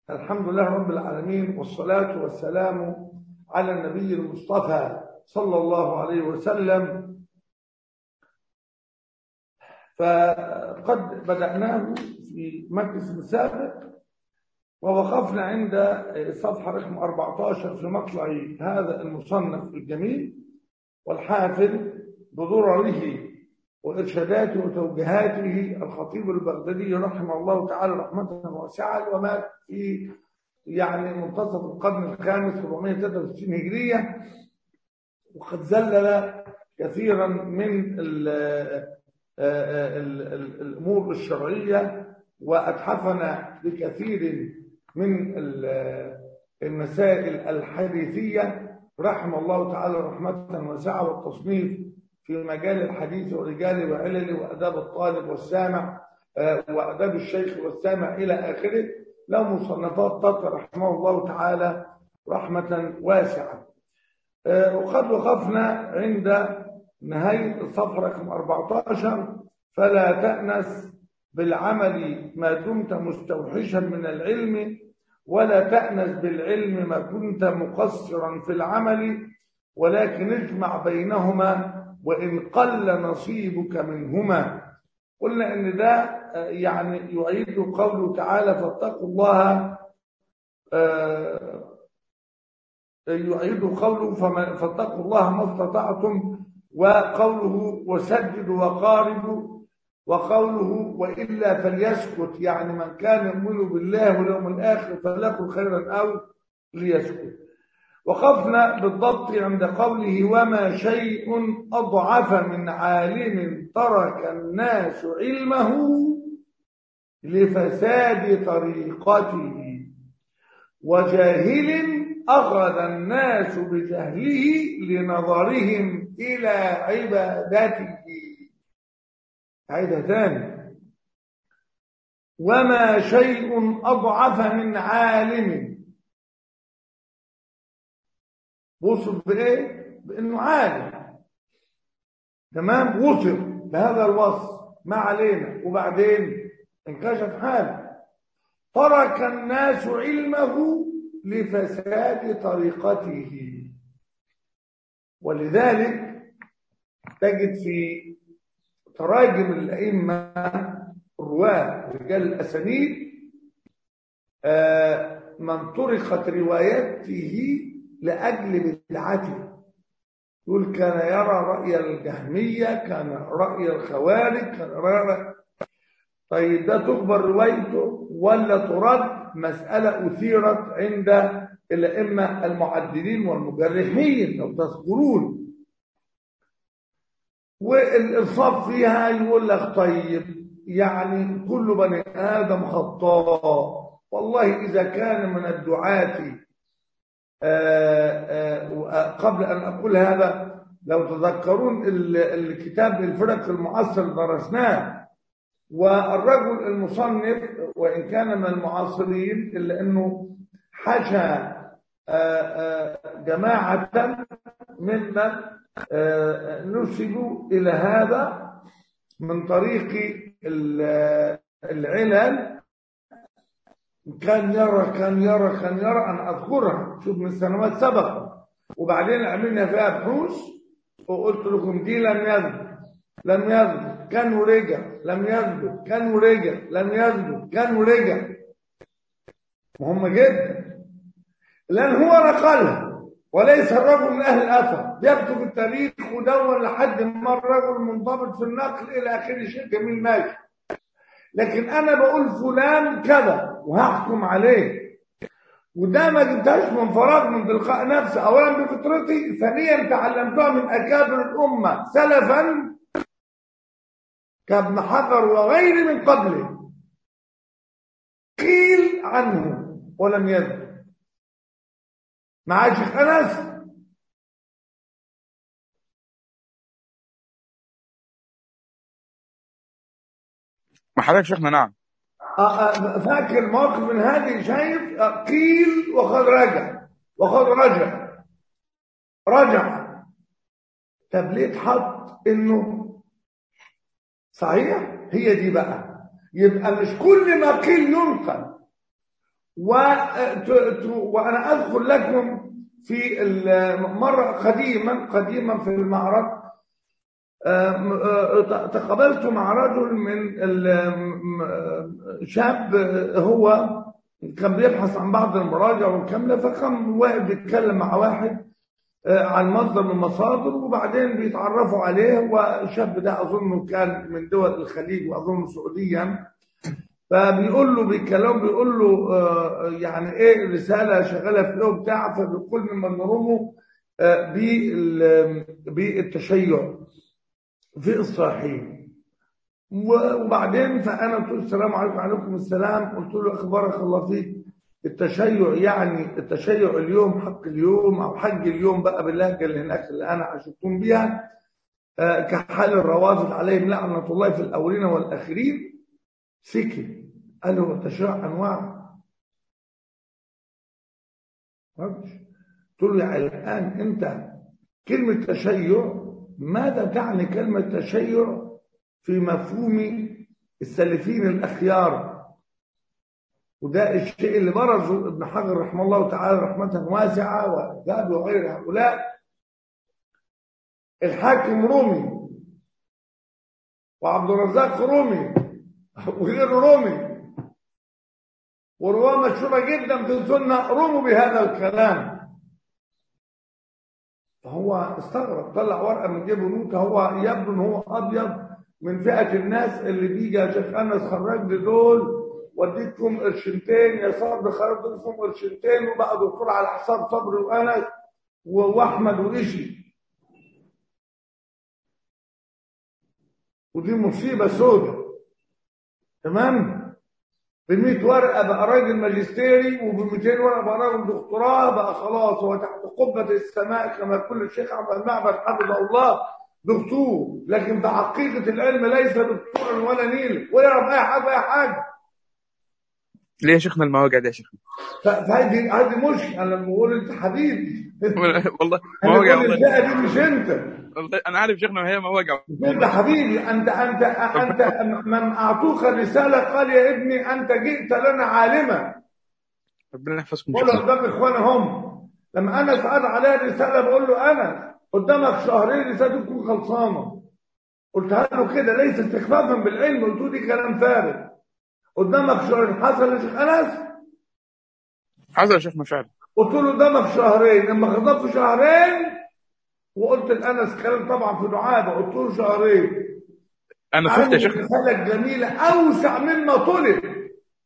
الحمد لله رب العالمين، والصلاة والسلام على النبي المصطفى صلى الله عليه وسلم. فقد بدأناه في مجلس السابق ووقفنا عند صفحة رقم 14 في مطلع هذا المصنف الجميل والحافل بدرره وإرشاداته وتوجيهاته الخطيب البغدادي رحمه الله تعالى رحمة واسعة، ومات في منتصف القرن الخامس 463 هجرية، وقد زلل كثيرا من الأمور الشرعية وأتحفنا بكثير من المسائل الحديثية رحمه الله تعالى رحمة واسعة، والتصنيف في مجال الحديث ورجاله وعلله وأداب الطالب والسامع وأداب الشيخ والسامع إلى آخره، له مصنفات تطر رحمه الله تعالى رحمة واسعة. وقد وقفنا عند نهاية الصفحة رقم 14: فلا تأنس بالعمل ما دمت مستوحشا من العلم، ولا تأنس بالعلم ما كنت مقصرا في العمل، ولكن اجمع بينهما وإن قل نصيبك منهما. قلنا إن ده يعيد قوله تعالى فاتقوا الله، يعيد قوله فاتقوا الله ما استطعتم، وقوله وسددوا وقاربوا، وقوله وإلا فليسكت، يعني من كان يؤمن بالله واليوم الآخر فليقل خيرا أو ليسكت. وقفنا بالضبط عند قوله وما شيء أضعف من عالم ترك الناس علمه لفساد طريقته، وجاهل أخذ الناس بجهله لنظرهم إلى عبادته. عيدها تاني: وما شيء أضعف من عالم. وصف بإيه؟ بأنه عالم، تمام، وصف بهذا الوصف، ما علينا. وبعدين انكشف حاله: ترك الناس علمه لفساد طريقته. ولذلك تجد في تراجم الأئمة الرواة رجال الأسانيد من طرقت روايته لأجل بدعته. يقول كان يرى رأي الجهمية، كان رأي الخوارج، كان رأي. طيب ده تقبل روايته ولا ترد؟ مسألة أثيرت عند الأئمة المعدلين والمجرحين لو تذكرون، والإنصاف فيها يقول لك طيب كل بني آدم خطاء. والله إذا كان من الدعاة قبل أن أقول هذا، لو تذكرون الكتاب الفرق المعاصر درسناه، والرجل المصنف وإن كان من المعاصرين إلا أنه حشى جماعة ممن نسبوا إلى هذا من طريق العلل. كان يرى أن أذكرها، شوف، من سنوات سبقة، وبعدين عملنا فيها بحوث وقلت لكم دي لم يذكر كان ورجع، لم يذكر كان ورجع، لم يذكر كان ورجع. مهم جدا، لأن هو نقلها وليس الرجل من أهل الأثر، يكتب التاريخ ودون لحد ما الرجل منضبط في النقل إلى آخر شيء جميل ماشي. لكن أنا بقول فلان كذا وهحكم عليه، وده ما جبتهاش من فراغ من تلقاء نفسي، أولا بفطرتي، ثانيا تعلمتها من أكابر الأمة سلفا كابن حجر وغير من قبله، قيل عنه ولم يذكر. مع شيخ أنس ما حضرتك شيخنا. نعم، فاكر موقف من هذه، شايف؟ قيل وقد رجع. طب ليه اتحط انه صحيح؟ هي دي بقى. يبقى مش كل ما قيل ينقل، وأنا أذكر لكم في مرة قديما في المعرض تقابلت مع رجل من شاب، هو كان بيبحث عن بعض المراجع والكاملة، فكان واحد بيتكلم مع واحد عن مصدر من المصادر، وبعدين بيتعرفوا عليه، والشاب ده أظنه كان من دول الخليج وأظنه سعوديا. فبيقول له بيقول له يعني ايه الرساله شغاله في ايه بتاع، فبيقول مما نرمه بالتشيع في الصحيح. وبعدين فانا قلت له السلام عليكم. وعليكم السلام. قلت له اخبارك الله فيك، التشيع يعني التشيع اليوم حق اليوم او حج اليوم بقى باللهجه اللي هناك اللي انا عشتكم بيها، كحال الروافض عليهم لعنه الله في الاولين والاخرين. سكت. قال له التشيع انواع. قلت له يعني الان انت كلمه تشيع ماذا تعني كلمه تشيع في مفهوم السلفيين الاخيار؟ وده الشيء اللي برزه ابن حجر رحمه الله تعالى رحمه واسعه وذهب وغير هؤلاء. الحاكم رومي وعبد الرزاق رومي وغيره رومي، ورواة مشهورة جدا في السنة رموا بهذا الكلام. فهو استغرب، طلع ورقة من جيبه نوتة، هو يبدو ان هو ابيض من فئة الناس اللي بيجي يا شيخ انس خرج لي دول وديتكم قرشنتين يا صبري، خرجت لكم قرشنتين وبقى دكتور على حساب صبري وانس واحمد وإشي. ودي مصيبة سوداء. تمام؟ ب100 ورقه بقى راجل ماجستيري، وب200 ورقه بقى راجل دكتوراه، بقى خلاص هو تحت قبه السماء كما يقول الشيخ عبد المعبد حفظه الله دكتور، لكن بحقيقه العلم ليس دكتورا ولا نيل ولا يعرف اي حاجه اي حاجه. ليه يا شيخنا المواجع دي يا شيخنا؟ فهذه مش انا لما بقول انت حبيبي والله انا مواجع بقول والله. الفئه دي مش انت. والله انا عارف شيخنا وهي مواجع انت حبيبي، انت من اعطوك الرساله قال يا ابني انت جئت لنا عالما. ربنا يحفظكم بقول له شيخنا. قدام اخواني هم لما انا سأل عليها الرساله بقول له انا قدامك شهرين رسالتي تكون خلصانه. قلتها له كده ليس استخفافا بالعلم، قلت له دي كلام فارغ. قدامك شهرين. حصل يا شيخ انس؟ حصل يا شيخنا فعلا. قلت له قدامك شهرين. لما خطبت شهرين وقلت لانس كلام طبعا في دعابه، قلت له شهرين. انا خفت يا عامل شيخنا. الرساله الجميله اوسع مما طلب.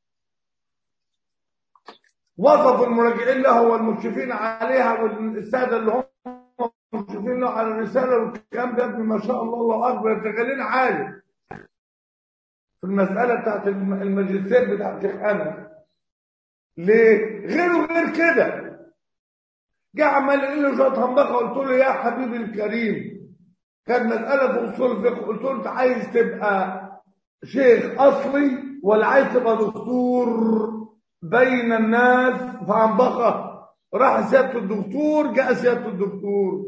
وظف المراجعين له والمشرفين عليها والساده اللي هم مشرفين له على الرساله والكلام ده ما شاء الله الله اكبر يتغلين عالي في المساله بتاعت الماجستير بتاعت شيخ انس. ليه؟ غير كده جه عمال يقول له شويه همبكه. قلت له يا حبيبي الكريم كانت مساله في اصول الفقه. قلت له انت عايز تبقى شيخ اصلي ولا عايز تبقى دكتور بين الناس في عنبقه؟ راح سياده الدكتور، جاء سياده الدكتور.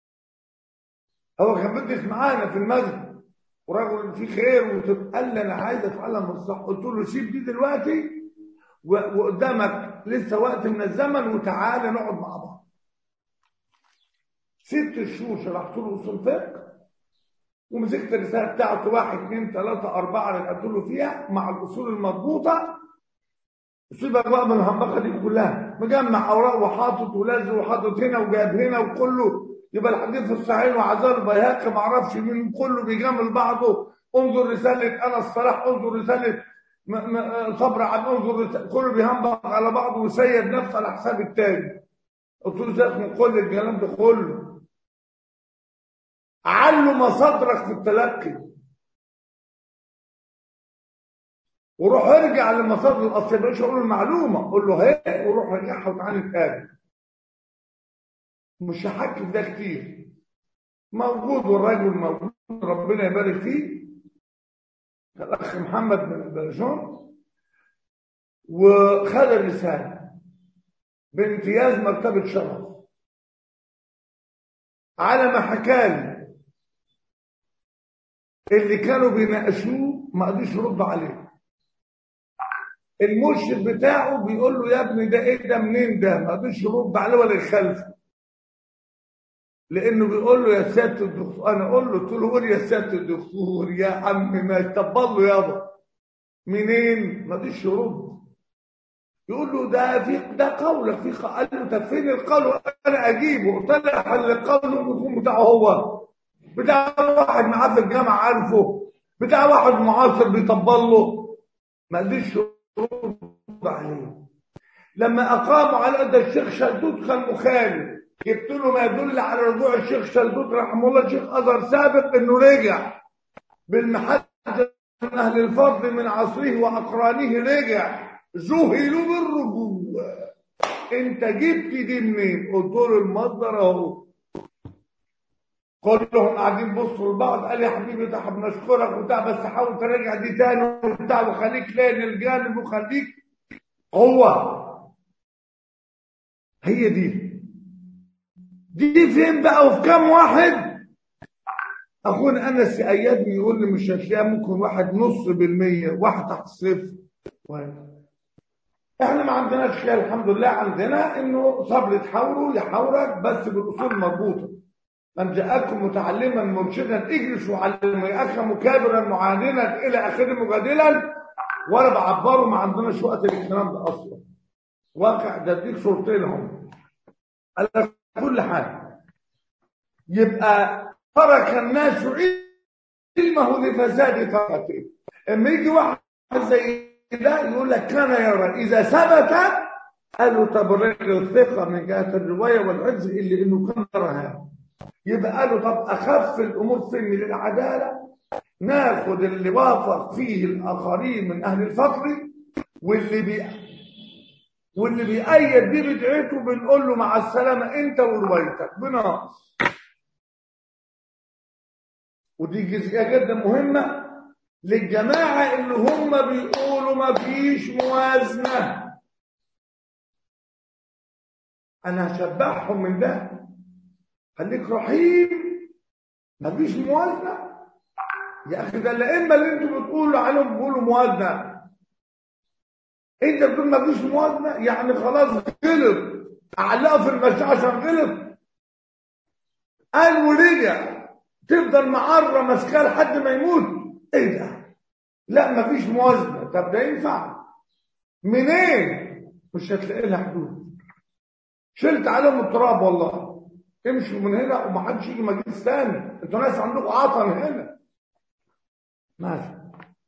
هو كان بيدرس معانا في المسجد ورجل فيه خير قال لي انا عايز اتعلم الصح. قلت له سيب دي دلوقتي وقدامك لسه وقت من الزمن وتعالى نقعد مع بعض. 6 شهور شرحت له اصول فقه ومسكت الرساله بتاعته 1 2 3 4 اللي قلت له فيها مع الاصول المضبوطه. سيبك بقى من الهمبكه دي كلها، مجمع اوراق وحاطط ولازق وحاطط هنا وجايب هنا وكله يبقى الحديث الصحيح وعزال البيهقي ما اعرفش مين كله بيجامل بعضه. انظر رساله انا الصلاح، انظر رساله صبر عن، انظر رسالة. كله بيهمبك على بعضه ويسيد نفسه على حساب التاني. قلت له سيبك من كل الكلام ده كله، علوا مصادرك في التلقي وروح ارجع للمصادر الاصليه. مش اقول المعلومه، قول له هي وروح رجعها وتعالى نتقابل. مش هحكي في ده كتير، موجود والراجل موجود ربنا يبارك فيه الاخ محمد بن برجون. وخد الرساله بامتياز مرتبه شرف على ما حكالي اللي كانوا بيناقشوه ما قدرش يرد عليه. المرشد بتاعه بيقول له يا ابني ده ايه ده منين ده؟ ما قدرش يرد عليه ولا يخالفه. لانه بيقول له يا سياده الدكتور، انا اقول له قلت له قول يا سياده الدكتور يا عم ما يتطبل له يابا. منين؟ ما قدرش يرد. يقول له ده في ده قولك في قال له طب فين القول؟ انا اجيبه. طلع القول يكون بتاعه هو، بتاع واحد معاه في الجامعه عارفه، بتاع واحد معاصر بيطبل له. ما قدرش يرد عليه. لما اقاموا على ده الشيخ شلتوت كان مخالف، جبت له ما يدل على رجوع الشيخ شلتوت رحمه الله الشيخ ازهر سابق انه رجع بالمحجه من اهل الفضل من عصره واقرانه، رجع ذهلوا بالرجوع. انت جبت دي منين؟ قلت له المصدر اهو. كلهم قاعدين بصوا لبعض. قال يا حبيبي ده بنشكرك وبتاع بس حاول تراجع دي تاني وبتاع وخليك لين الجانب وخليك قوه. هي دي فين بقى وفي كام واحد؟ اخونا انس ايادني يقول لي مش هتلاقيها، ممكن واحد نص بالمية، واحد تحت الصفر. احنا ما عندناش خير الحمد لله. عندنا انه صبر تحاوره يحاورك بس بالاصول المضبوطه. من جاءكم متعلما مرشدا اجلس وعلم ياخا مكابرا معاندنا الى اخره مجادلا. وانا بعبره ما عندناش وقت للكلام ده اصلا. واقع ده اديك صورتين هم على كل حاجه. يبقى ترك الناس علمه لفساد طاقته. اما يجي واحد زي ده يقول لك كان يرى اذا ثبت، قالوا تبرر الثقه من جهه الروايه والعجز اللي انه كان يرى هذا. يبقى قالوا طب اخف الامور فين من العداله؟ ناخذ اللي وافق فيه الاخرين من اهل الفضل، واللي بيأيد دي بدعته بنقول له مع السلامه انت وروايتك بناقص. ودي جزئيه جدا مهمه للجماعه اللي هم بيقولوا ما فيش موازنه. انا هشبعهم من ده. خليك رحيم. ما فيش موازنه يا اخي. ده الائمه اللي انتوا بتقولوا عليهم بيقولوا موازنه، انت بتقول ما فيش موازنه يعني خلاص غلط. اعلقه في المشي عشان غلط قال ورجع تفضل معره ماسكاه لحد ما يموت. ايه ده؟ لا ما فيش موازنه. طب ده ينفع منين؟ مش هتلاقي لها حدود. شلت عليهم التراب والله. امشوا من هنا ومحدش يجي مجلس ثاني. انتوا ناس عندكم عطن هنا. ماشي.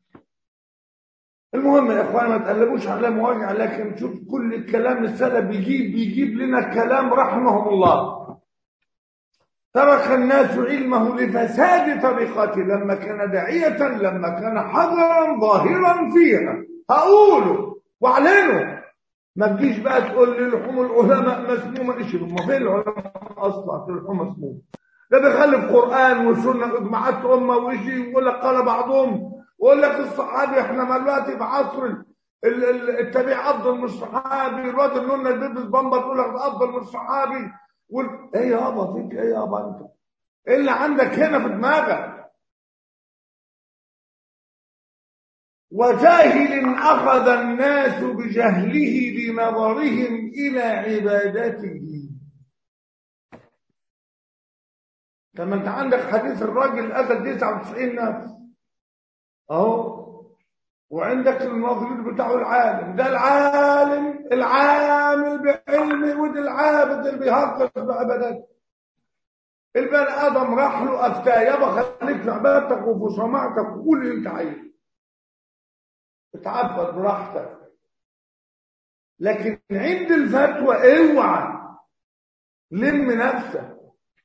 المهم يا اخوان ما تقلبوش على مواجع، لكن شوف كل الكلام السلف بيجيب لنا كلام رحمهم الله. ترك الناس علمه لفساد طريقته لما كان داعية، لما كان حذرا ظاهرا فيها. هقوله واعلنه. ما تجيش بقى تقول لي لحوم العلماء مسمومه. ايش ما فين العلماء اصلا في اللحوم مسمومه؟ ده بيخلف قران وسنه اجماعات امه ويجي يقول لك قال بعضهم ويقول لك الصحابي. احنا دلوقتي في عصر التابع افضل من الصحابي. الواد النونه بيلبس بامبر تقول لك ده افضل من الصحابي. ايه يابا فيك ايه يابا انت؟ ايه اللي عندك هنا في دماغك؟ وجاهل أخذ الناس بجهله بنظرهم إلى عبادته. كما أنت عندك حديث الراجل قتل 99 نفس أهو، وعندك النظرير بتاعه العالم. ده العالم العامل بعلمه، وده العابد اللي بيهقق بعبادته. البني آدم راح له أفتاه يابا خليك في عبادتك وفي صناعتك وقول اللي أنت عايزه، اتعبد براحتك. لكن عند الفتوى اوعى لم نفسك.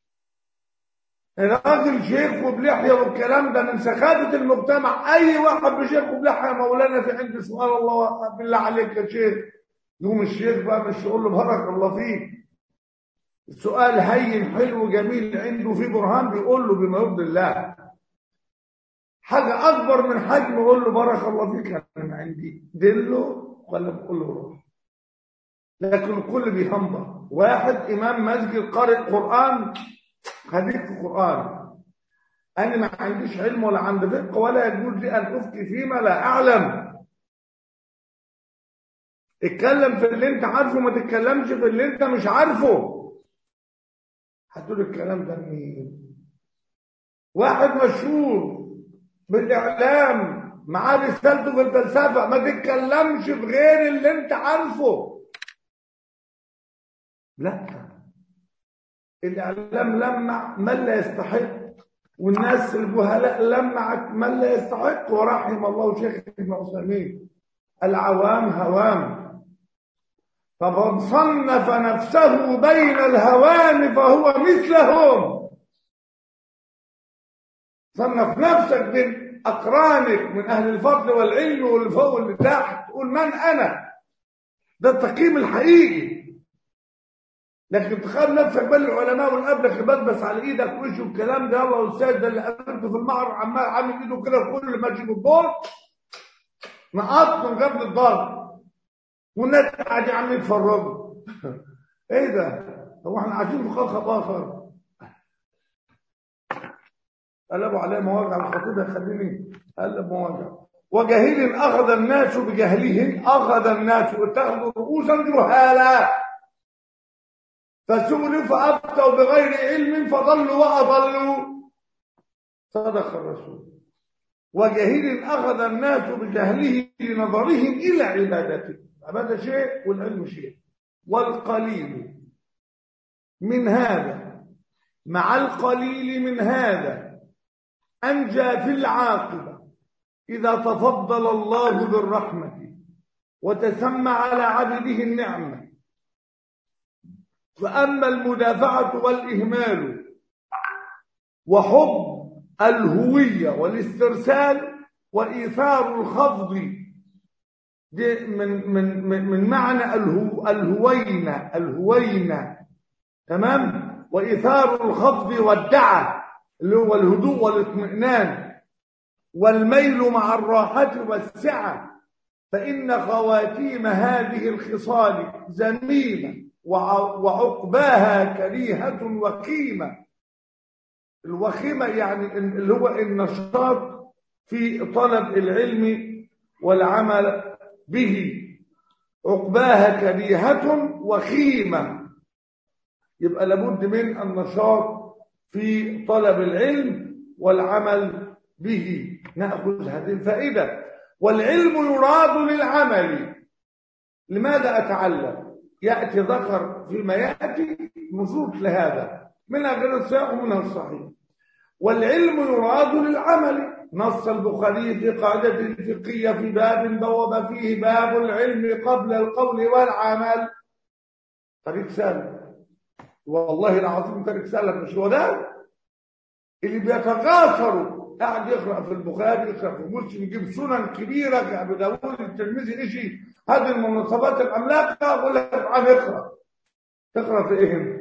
راجل شيخ وبلحيه والكلام ده من سخافه المجتمع. اي واحد بشيخ وبلحيه مولانا في عندي سؤال الله بالله عليك يا شيخ، يقوم الشيخ بقى مش يقول له بارك الله فيك. السؤال هين حلو جميل عنده فيه برهان بيقول له بما يرضي الله. حاجه اكبر من حجم يقول له بارك الله فيك انا عندي دله ولا بقول له روح. لكن الكل بيهمبر. واحد امام مسجد قارئ قران خليك في القران. انا ما عنديش علم ولا عندي فقه ولا يجوز لي ان افتي فيما لا اعلم. اتكلم في اللي انت عارفه، ما تتكلمش في اللي انت مش عارفه. هتقول الكلام ده مين؟ واحد مشهور بالاعلام معاه رسالته في الفلسفه، ما تتكلمش في غير اللي انت عارفه. لا، الاعلام لمع من لا يستحق، والناس الجهلاء لمعت من لا يستحق، ورحم الله شيخ ابن عثيمين. العوام هوام، فمن صنف نفسه بين الهوام فهو مثلهم. صنف نفسك بين اقرانك من اهل الفضل والعلم واللي فوق واللي تحت، تقول من انا. ده التقييم الحقيقي. لكن تخيل نفسك بين العلماء والابلغ بس على ايدك وشه الكلام ده. يلا استاذ ده اللي قابلته في المعرض عمال عامل ايده كده كل ما يجيب الدور نقط من قبل الضرب، والناس قاعدين عاملين يتفرجوا. ايه ده؟ هو احنا عايشين في كوكب اخر؟ قلبوا عليه مواجع. الخطيب يخليني قلب مواجع. وجاهل اخذ الناس بجهلهم، اخذ الناس واتخذوا رؤوسا جهالا فسئلوا فافتوا بغير علم فضلوا واضلوا. صدق الرسول. وجاهل اخذ الناس بجهله لنظرهم الى عبادته. عباده شيء والعلم شيء. والقليل من هذا مع القليل من هذا أنجى في العاقبة إذا تفضل الله بالرحمة وتسمى على عبده النعمة. فأما المدافعة والإهمال وحب الهوية والاسترسال وإيثار الخفض، دي من معنى الهوينة تمام، وإيثار الخفض والدعة اللي هو الهدوء والاطمئنان، والميل مع الراحة والسعة، فإن خواتيم هذه الخصال ذميمة وعقباها كريهة وخيمة. الوخيمة يعني اللي هو النشاط في طلب العلم والعمل به، عقباها كريهة وخيمة. يبقى لابد من النشاط في طلب العلم والعمل به. نأخذ هذه الفائدة. والعلم يراد للعمل. لماذا أتعلم؟ يأتي ذكر فيما يأتي نصوص لهذا، منها غير الصحيح ومنها الصحيح. والعلم يراد للعمل. نص البخاري في قاعدة فقهية في باب بوب فيه باب العلم قبل القول والعمل. طريق سهل والله العظيم، طريق سهل. مش هو ده اللي بيتغافروا قاعد يقرأ في البخاري، يقرأ في مسلم، يجيب سنن كبيرة كأبو داوود الترمذي، إشي هذه المناسبات العملاقة، أقول لك تعال اقرأ. تقرأ في إيه؟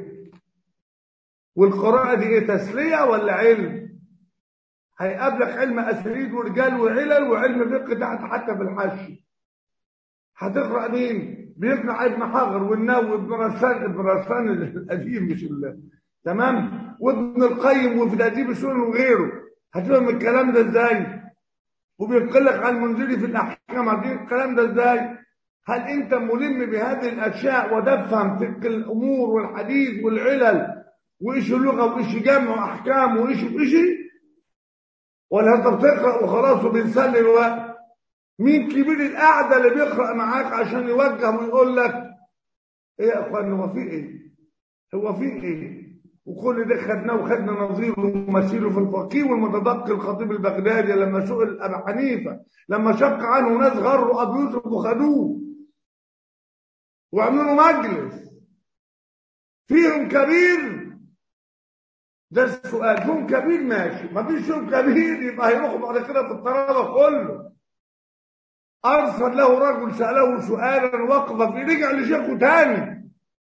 والقراءة دي إيه، تسلية ولا علم؟ هيقابلك علم أسريد ورجال وعلل وعلم فقه تحت حتى في الحاشية. هتقرأ مين؟ بيقنع ابن حجر والنووي ابن رسلان القديم مش الله تمام، وابن القيم وفي تأديب السنن وغيره. هتفهم الكلام ده ازاي؟ وبينقل لك عن المنذري في الأحكام. عارفين الكلام ده ازاي؟ هل انت ملم بهذه الاشياء وتفهم فقه الامور والحديث والعلل وايش اللغه وايش جمع واحكام وايش وايش، ولا انت بتقرا وخلاص وبنسلي الوقت؟ مين كبير القعده اللي بيقرا معاك عشان يوجه ويقول لك ايه يا اخوان هو في ايه؟ هو في ايه؟ وكل ده خدناه وخدنا نظيره ومثيله في الفقيه والمتدقي الخطيب البغدادي لما سئل ابو حنيفه لما شق عنه ناس غروا ابو يوسف وخدوه وعملوا مجلس فيهم كبير. ده السؤال، فيهم كبير ماشي، ما فيش فيهم كبير يبقى هيروحوا بعد كده في الطرابه كله. ارسل له رجل ساله سؤالا وقف فيه، رجع لشيخه تاني.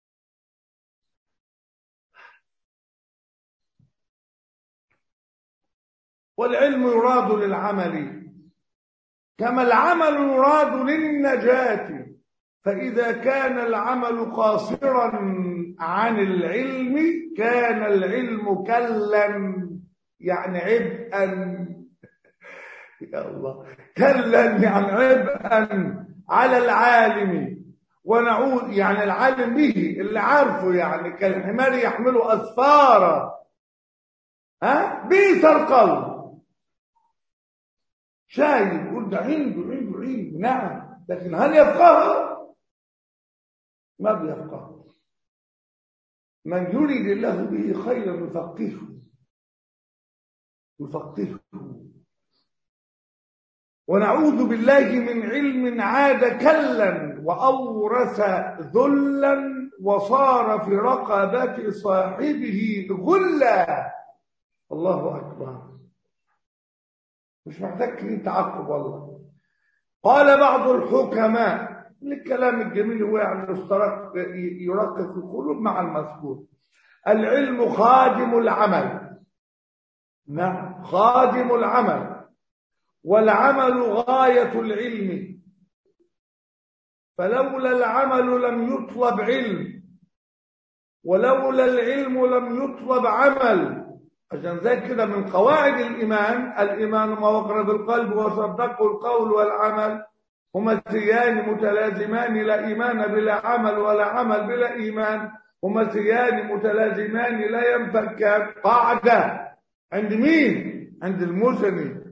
والعلم يراد للعمل كما العمل يراد للنجاة، فإذا كان العمل قاصرا عن العلم كان العلم كلا، يعني عبئا. يا الله، كلا يعني عبئا على العالم ونعوذ يعني العالم به اللي عارفه، يعني كالحمار يحمل أسفارا. بئس القول. شايف يقول ده عنده نعم، لكن هل يفقهها؟ ما بيفقه. من يريد الله به خيرا يفقهه. ونعوذ بالله من علم عاد كلا وأورث ذلا وصار في رقبة صاحبه غلا. الله أكبر. مش محتاج تعقب والله. قال بعض الحكماء الكلام الجميل هو يعني يرقق في القلوب مع المذكور: العلم خادم العمل. نعم، خادم العمل، والعمل غاية العلم، فلولا العمل لم يطلب علم، ولولا العلم لم يطلب عمل. عشان زي كده من قواعد الإيمان ما وقر بالقلب وصدقه القول والعمل هما سيان متلازمان، لا إيمان بلا عمل ولا عمل بلا إيمان، هما سيان متلازمان لا ينفكان. قاعدة عند مين؟ عند المزني.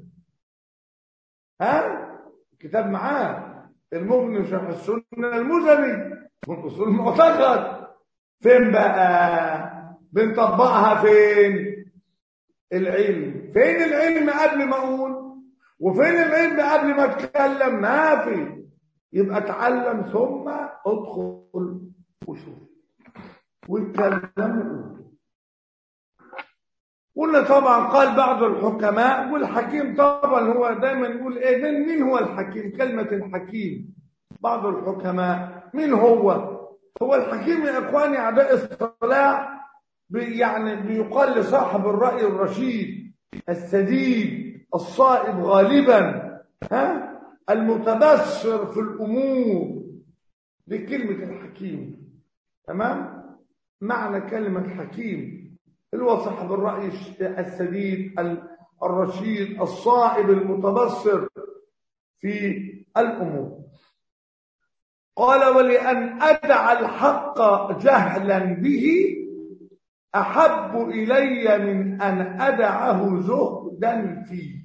كتاب معاه المغني شرح السنة المزني من أصول المعتقد. فين بقى بنطبقها؟ فين العلم؟ فين العلم قبل ما اقول؟ وفين العلم قبل ما اتكلم؟ ما في. يبقى اتعلم ثم ادخل وشوف واتكلم. قلنا طبعا قال بعض الحكماء، والحكيم طبعا هو دايما يقول ايه؟ مين هو الحكيم؟ كلمة الحكيم. بعض الحكماء مين هو؟ هو الحكيم يا اخواني اعداء الصلاح يعني بيقال لصاحب الرأي الرشيد السديد الصائب غالبا، المتبصر في الأمور. دي كلمة الحكيم. تمام؟ معنى كلمة حكيم اللي هو صاحب الرأي السديد الرشيد الصائب المتبصر في الأمور. قال: ولأن أدع الحق جهلا به أحب إلي من أن أدعه زهدا فيه.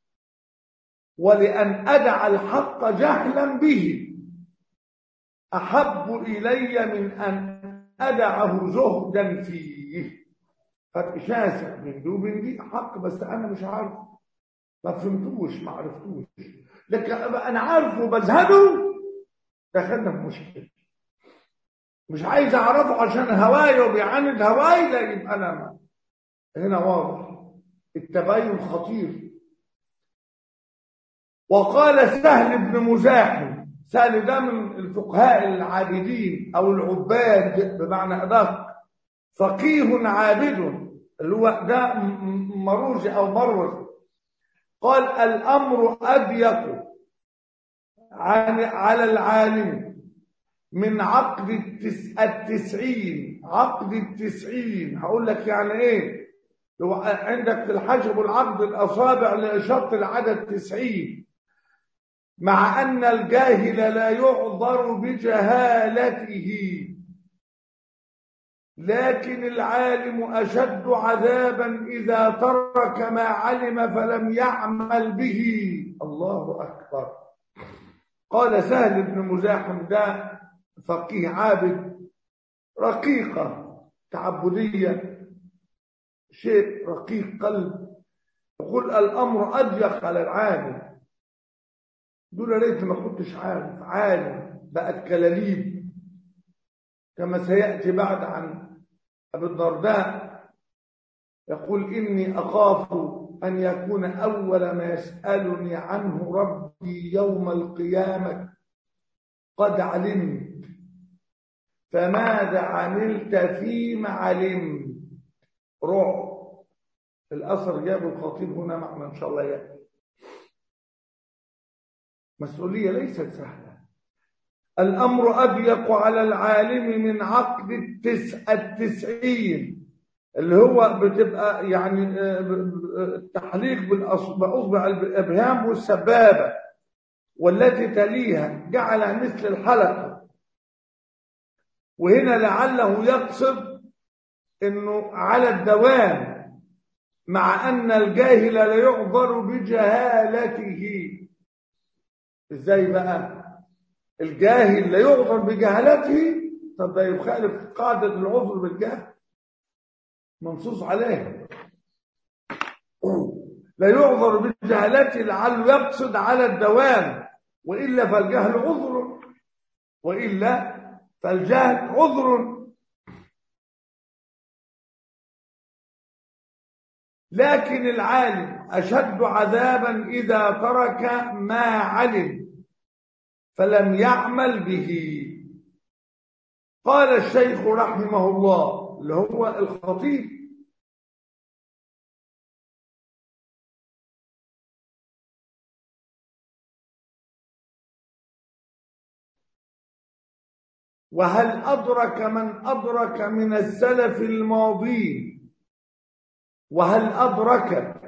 ولأن أدع الحق جهلا به أحب إلي من أن أدعه زهدا فيه. فرق شاسع من دي وبين دي. حق بس أنا مش عارف، ما فهمتوش، ما عرفتوش، لكن أنا عارفه بزهده. دخلنا في مشكلة. مش عايز أعرفه عشان هواي وبيعاند هواي، لا يبقى أنا هنا واضح التباين خطير. وقال سهل بن مزاحم، سهل ده من الفقهاء العابدين أو العباد بمعنى أدق، فقيه عابد، اللي هو ده مروج أو مروج. قال: الأمر أضيق على العالم من عقد التسعين. عقد التسعين هقول لك يعني ايه. لو عندك في الحجب والعقد الأصابع لإشارة العدد 90، مع أن الجاهل لا يعذر بجهالته، لكن العالم أشد عذابا إذا ترك ما علم فلم يعمل به. الله أكبر. قال سهل بن مزاحم ده فقيه عابد، رقيقة تعبدية، شيء رقيق قلب. يقول: الأمر أضيق على العالم. دول ليت ما كنتش عارف عالم بقت كلاليب، كما سيأتي بعد عن أبي الدرداء. يقول: إني أخاف أن يكون أول ما يسألني عنه ربي يوم القيامة قد علمت، فماذا عملت فيما علمت؟ رعب. الأثر جاب الخطيب هنا معنا إن شاء الله يأتي. مسؤولية ليست سهلة. الأمر أضيق على العالم من عقد التسعين، اللي هو بتبقى يعني التحليق بأصبع الإبهام والسبابة والتي تليها، جعل مثل الحلقة وهنا لعله يقصد انه على الدوام، مع ان الجاهل لا يعذر بجهالته. ازاي بقى الجاهل لا يعذر بجهالته؟ طب ده يخالف قاعده العذر بالجهل منصوص عليه. لا يعذر بجهالته لعله يقصد على الدوام، والا فالجهل عذر، والا فالجهل عذر. لكن العالم أشد عذابا إذا ترك ما علم فلم يعمل به. قال الشيخ رحمه الله اللي هو الخطيب: وهل أدرك من أدرك من السلف الماضي، وهل أدرك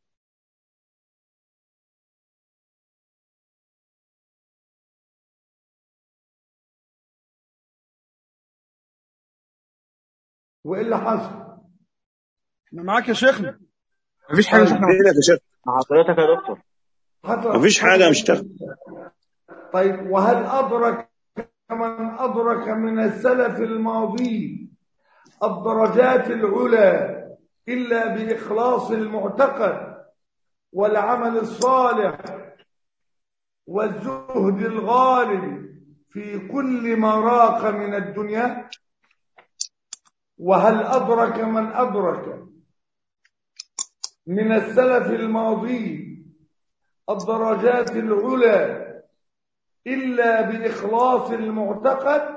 وإيه اللي حصل؟ انا معاك يا شيخنا. مفيش حاجه يا شيخنا. فينك يا شيخ؟ مع حضرتك يا دكتور. مفيش حاجة مش تاخد. طيب وهل أدرك من أدرك من السلف الماضي الدرجات العلى إلا بإخلاص المعتقد والعمل الصالح والزهد الغالب في كل ما راق من الدنيا؟ وهل أدرك من أدرك من السلف الماضي الدرجات العلى إلا بإخلاص المعتقد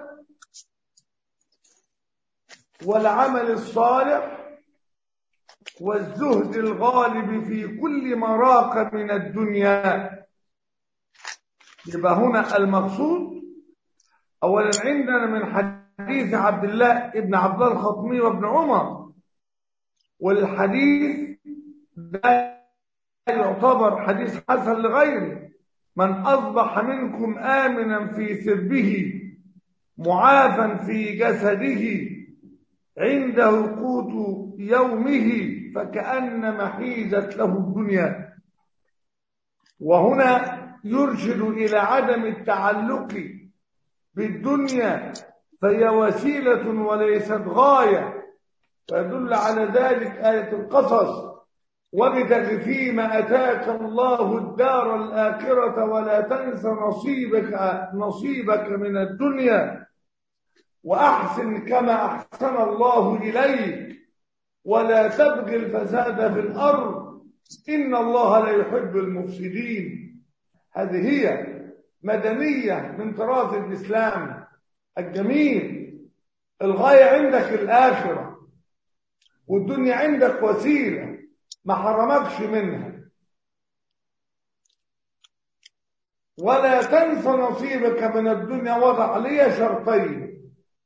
والعمل الصالح والزهد الغالب في كل ما راق من الدنيا؟ يبقى هنا المقصود أولا عندنا من حديث عبد الله ابن عبد الله الخطمي وابن عمر، والحديث ده يعتبر حديث حسن لغيره: من أصبح منكم آمنا في سربه معافا في جسده عنده قوت يومه فكأنما حيزت له الدنيا. وهنا يرشد إلى عدم التعلق بالدنيا، فهي وسيلة وليست غاية، فيدل على ذلك آية القصص: وابتغ فيما أتاك الله الدار الآخرة ولا تنس نصيبك من الدنيا وأحسن كما أحسن الله إليك ولا تبغي الفساد في الأرض إن الله لا يحب المفسدين. هذه هي مدنية من طراز الإسلام الجميل. الغاية عندك الآخرة والدنيا عندك وسيلة ما حرمكش منها. ولا تنس نصيبك من الدنيا، وضع لي شرطين: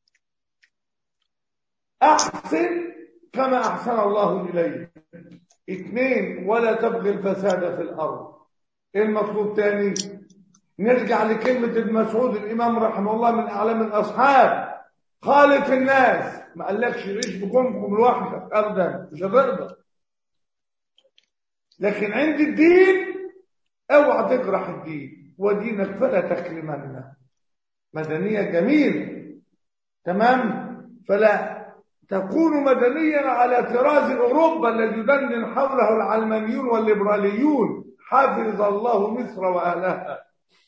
أحسن كما أحسن الله إليك، 2 ولا تبغي الفساد في الأرض. إيه المطلوب تاني؟ نرجع لكلمة ابن مسعود الإمام رحمه الله من أعلام الأصحاب: خالق الناس. ما قالكش عيش بكمكم لوحدك أبدا، مش هتقدر. لكن عند الدين اوعى تجرح الدين، ودينك فلا تكرمنه. مدنية جميلة، تمام؟ فلا تكون مدنيا على طراز أوروبا الذي يدندن حوله العلمانيون والليبراليون. حفظ الله مصر وأهلها.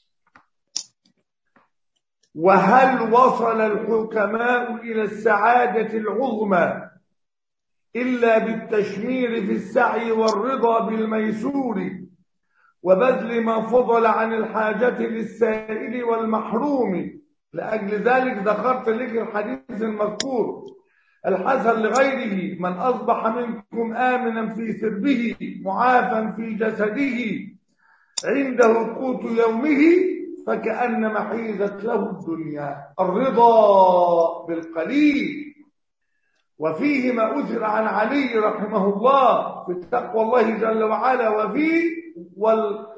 وهل وصل الحكماء إلى السعادة العظمى إلا بالتشمير في السعي والرضا بالميسور وبذل ما فضل عن الحاجة للسائل والمحروم؟ لأجل ذلك ذكرت لك الحديث المذكور الحسن لغيره: من أصبح منكم آمنا في سربه معافا في جسده عنده قوت يومه فكأنما حيزت له الدنيا. الرضا بالقليل. وفيه ما أثر عن علي رحمه الله في تقوى الله جل وعلا، وفيه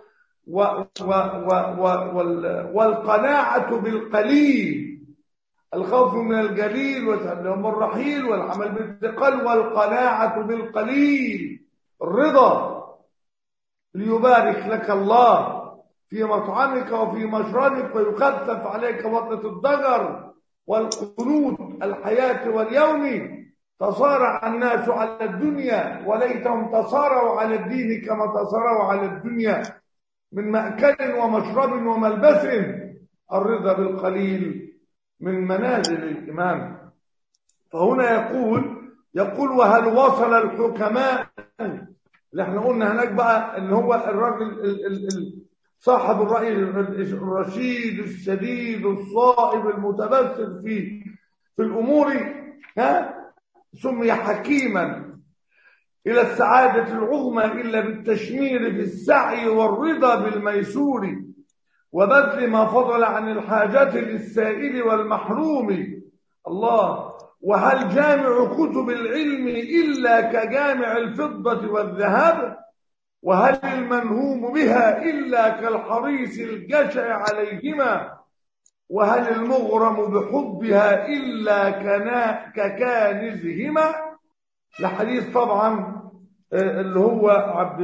والقناعة بالقليل. الخوف من الجليل وتعلم الرحيل والعمل بالثقل والقناعة بالقليل، الرضا ليبارك لك الله في مطعمك وفي مشربك ويخفف عليك وطأة الضجر، والقنوت الحياة واليوم تصارع الناس على الدنيا وليتهم تصارعوا على الدين كما تصارعوا على الدنيا من مأكل ومشرب وملبس. الرضا بالقليل من منازل الإيمان. فهنا يقول وهل وصل الحكماء، اللي احنا قلنا هناك بقى ان هو الراجل صاحب الرأي الرشيد السديد الصائب المتبصر في الأمور، سمي حكيما إلى السعادة العظمى إلا بالتشمير في السعي والرضا بالميسور وبذل ما فضل عن الحاجات للسائل والمحروم. الله. وهل جامع كتب العلم إلا كجامع الفضة والذهب، وهل المنهوم بها إلا كالحريص الجشع عليهما، وهل المغرم بحبها إلا ككانزهما. لحديث طبعا اللي هو عبد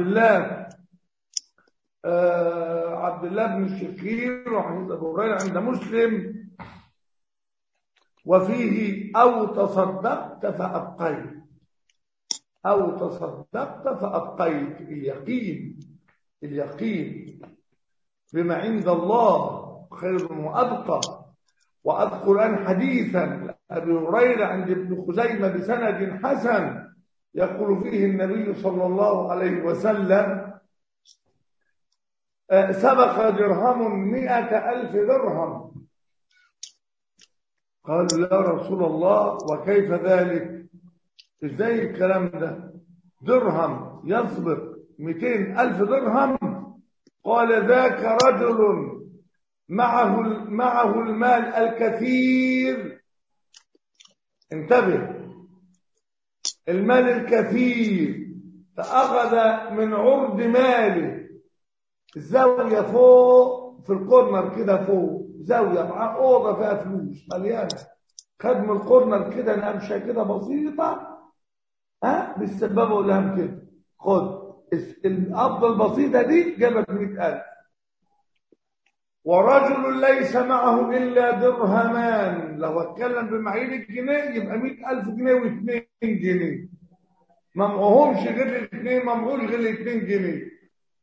الله بن الشخير وحديث أبو هريرة عند مسلم، وفيه أو تصدقت فأبقيت اليقين بما عند الله خير وأبقى. وأذكر أن حديثا أبي هريرة عند ابن خزيمة بسند حسن يقول فيه النبي صلى الله عليه وسلم سبق درهم 100,000 درهم. قالوا يا رسول الله وكيف ذلك؟ ازاي الكلام ده؟ درهم يسبق 200,000 درهم؟ قال ذاك رجل معه المال الكثير. انتبه، المال الكثير، فأخذ من عرض ماله زاوية فوق في الكورنر كده، فوق زاوية مع أوضة فيها فلوس مليانة، خد من الكورنر كده نمشة كده بسيطة، بالسبابة والهم كده، خد القبضة البسيطة دي جابت 100,000. ورجل ليس معه إلا درهمان، لو اتكلم بمعايير الجنيه يبقى 100,000 جنيه و2 جنيه، ما معهمش غير الاثنين، ما معهوش غير 2 جنيه.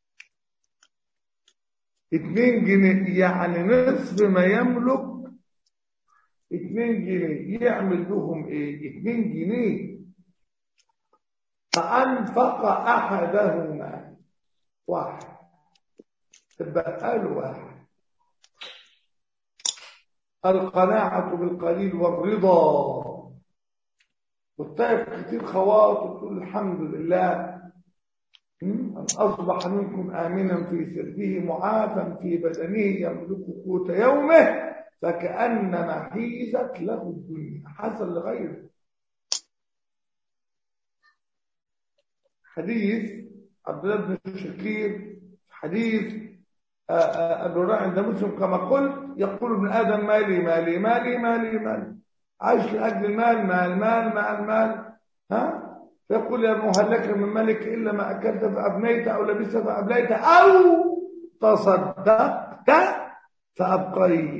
2 جنيه يعني نصف ما يملك. 2 جنيه يعمل لهم ايه؟ 2 جنيه فأنفق أحدهما واحد، تبقى له واحد. القناعة بالقليل والرضا. والطيب كتير خواطر تقول الحمد لله أن أصبح منكم آمنا في سربه معافا في بدنه يملك قوت يومه فكأنما حيزت له الدنيا. حصل لغيره. حديث عبد الله بن الشخير، حديث أبو هريرة عند مسلم كما قلت، يقول ابن آدم مالي مالي مالي مالي مالي، عايش لأجل المال، مال فيقول يا مهلك من ملك إلا ما أكلت فأبنيت أو لبست فأبليت أو تصدقت فأبقيت.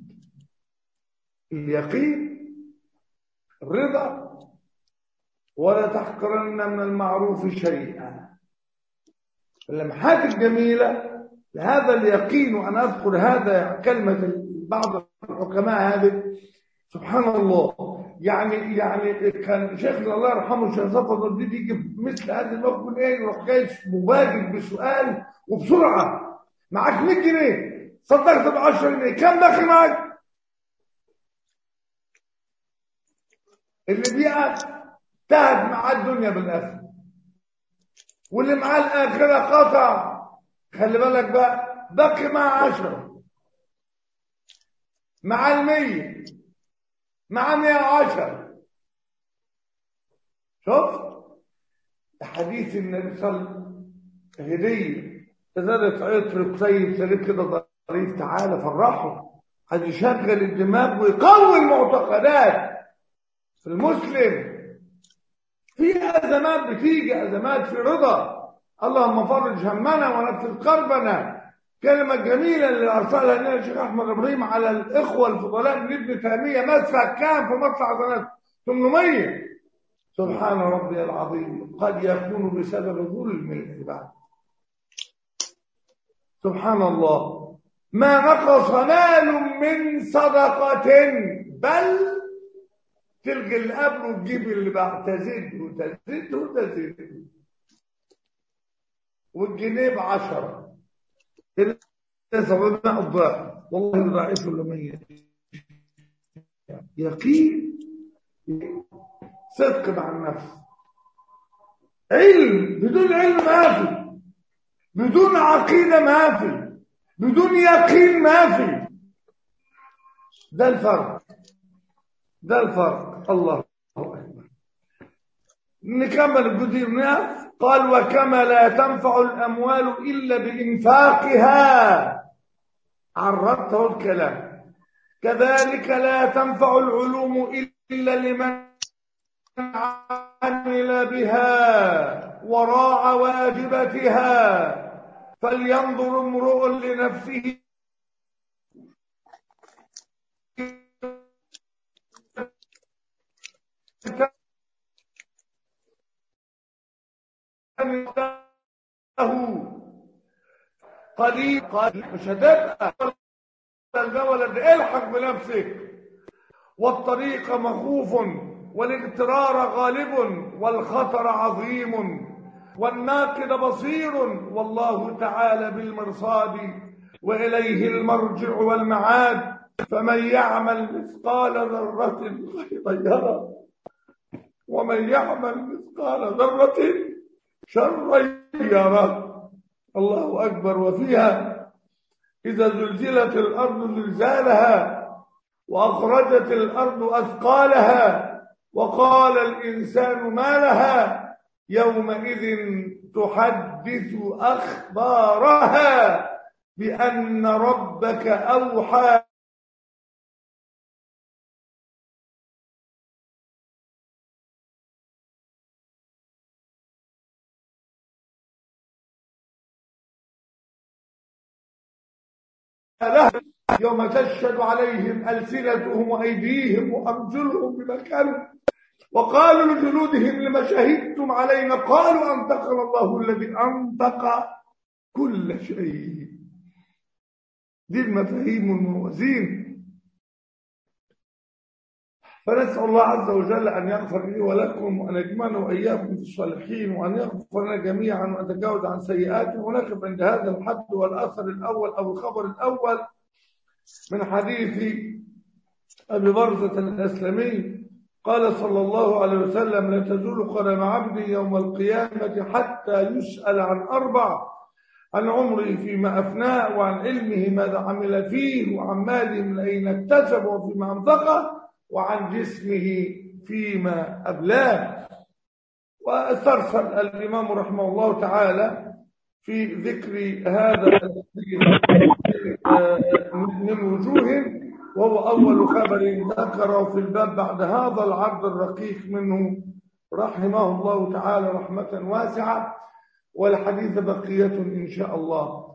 اليقين، الرضا. ولا تحقرن من المعروف شيئا. اللمحات الجميلة لهذا اليقين، وأنا أذكر هذا كلمة بعض الحكماء هذه، سبحان الله، يعني كان شيخنا الله يرحمه الشيخ صفوت الدين يجي مثل هذه الموقف يروح جاي مبادر بسؤال وبسرعة. معاك 100 جنيه صدقت ب10 جنيه، كم باقي معاك؟ اللي بيقى تهد معاه الدنيا بالآخرة، واللي معاه الآخرة قطع. خلي بالك بقى، باقي معاه 10، معاه 100، معاه 110. شوف حديث النبي صلى الله عليه وسلم، هدية إذا تعيط في الطيب سريب كده ضريف، تعالى فرحه. هيشغل الدماغ ويقوي المعتقدات في المسلم. في أزمات بتيجي، أزمات في رضا. اللهم فرج همنا ونفس كربنا. كلمة جميلة اللي أرسلها لنا الشيخ أحمد إبراهيم على الإخوة الفضلاء من ابن تيمية. مدفع كام في مدفع سنة 800. سبحان ربي العظيم، قد يكون بسبب ظلم العباد. سبحان الله. ما نقص مال من صدقة، بل تلقى اللي قبله تجيب اللي بعد، تزيد وتزيد وتزيد. والجنيه ب10 سببنا الضعف. والله يضاعف لمن يشاء. يقين، صدق مع النفس، علم. بدون علم ما في، بدون عقيدة ما في، بدون يقين ما في. ده الفرق، ده الفرق. الله أكبر. نكمل الجزء. قال وكما لا تنفع الأموال إلا بإنفاقها، عرضته الكلام. كذلك لا تنفع العلوم إلا لمن عمل بها وراعى واجبتها. فلينظر امرؤ لنفسه قليل مش هتبقى الولد. الحق بنفسك. والطريق مخوف والاغترار غالب والخطر عظيم والناقد بصير والله تعالى بالمرصاد وإليه المرجع والمعاد. فمن يعمل مثقال ذرة خيرا يره ومن يعمل مثقال ذرة شرا يره. الله أكبر. وفيها إذا زلزلت الأرض زلزالها وأخرجت الأرض أثقالها وقال الإنسان ما لها يومئذ تحدث أخبارها بأن ربك أوحى لها يوم تشهد عليهم ألسنتهم وأيديهم وأرجلهم بما كانوا وقالوا لجلودهم لما شهدتم علينا قالوا أنطقنا الله الذي أنطق كل شيء. دي المفاهيم والموازين. فنسأل الله عز وجل أن يغفر لي ولكم وأن يجمعنا وإياكم في الصالحين وأن يغفر لنا جميعا وأن نتجاوز عن سيئاتنا. ونقف عند هذا الحد والأثر الأول أو الخبر الأول من حديث أبي برزة الأسلمي قال صلى الله عليه وسلم لا تزول قدم عبد يوم القيامة حتى يسأل عن 4: عن عمره فيما أفناه وعن علمه ماذا عمل فيه وعن ماله من أين اكتسب وفيما أنفقه وعن جسمه فيما أبلاه. واسترسل الإمام رحمه الله تعالى في ذكر هذا من وجوه، وهو أول خبر ذكره في الباب بعد هذا العرض الرقيق منه رحمه الله تعالى رحمة واسعة. والحديث بقية إن شاء الله.